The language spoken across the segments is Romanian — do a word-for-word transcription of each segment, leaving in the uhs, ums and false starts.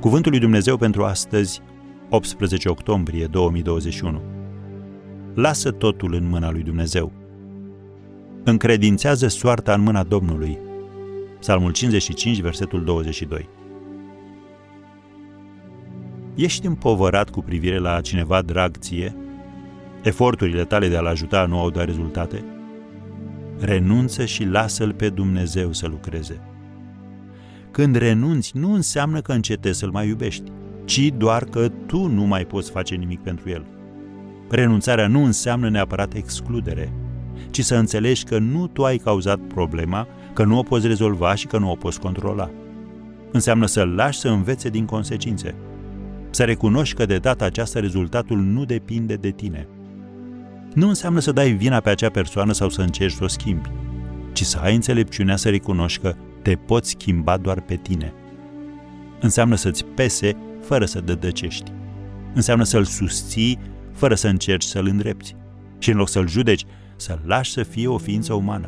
Cuvântul lui Dumnezeu pentru astăzi, optsprezece octombrie două mii douăzeci și unu. Lasă totul în mâna lui Dumnezeu. Încredințează soarta în mâna Domnului. Psalmul cincizeci și cinci, versetul douăzeci și doi. Ești împovărat cu privire la cineva drag ție? Eforturile tale de a-l ajuta nu au dat rezultate? Renunță și lasă-l pe Dumnezeu să lucreze. Când renunți, nu înseamnă că încetezi să-l mai iubești, ci doar că tu nu mai poți face nimic pentru el. Renunțarea nu înseamnă neapărat excludere, ci să înțelegi că nu tu ai cauzat problema, că nu o poți rezolva și că nu o poți controla. Înseamnă să-l lași să învețe din consecințe. Să recunoști că de data aceasta rezultatul nu depinde de tine. Nu înseamnă să dai vina pe acea persoană sau să încerci să o schimbi, ci să ai înțelepciunea să recunoști că te poți schimba doar pe tine. Înseamnă să-ți pese fără să dădăcești. Înseamnă să-l susții fără să încerci să-l îndrepți. Și în loc să-l judeci, să-l lași să fie o ființă umană.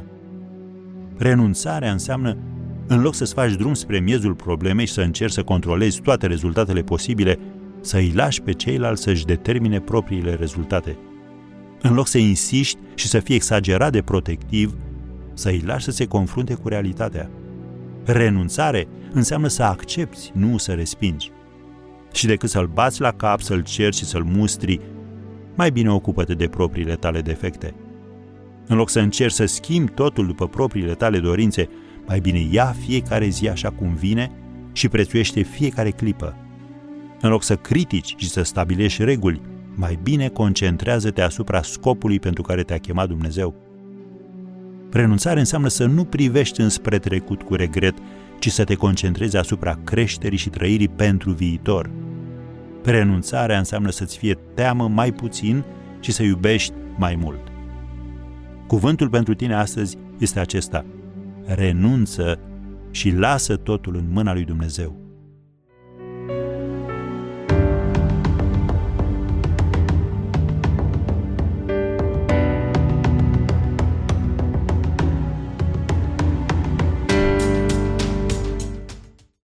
Renunțarea înseamnă, în loc să-ți faci drum spre miezul problemei și să încerci să controlezi toate rezultatele posibile, să-i lași pe ceilalți să-și determine propriile rezultate. În loc să insiști și să fii exagerat de protectiv, să-i lași să se confrunte cu realitatea. Renunțare înseamnă să accepti, nu să respingi. Și decât să-l bați la cap, să-l ceri și să-l mustri, mai bine ocupă-te de propriile tale defecte. În loc să încerci să schimbi totul după propriile tale dorințe, mai bine ia fiecare zi așa cum vine și prețuiește fiecare clipă. În loc să critici și să stabilești reguli, mai bine concentrează-te asupra scopului pentru care te-a chemat Dumnezeu. Renunțare înseamnă să nu privești înspre trecut cu regret, ci să te concentrezi asupra creșterii și trăirii pentru viitor. Renunțarea înseamnă să-ți fie teamă mai puțin și să iubești mai mult. Cuvântul pentru tine astăzi este acesta: renunță și lasă totul în mâna lui Dumnezeu.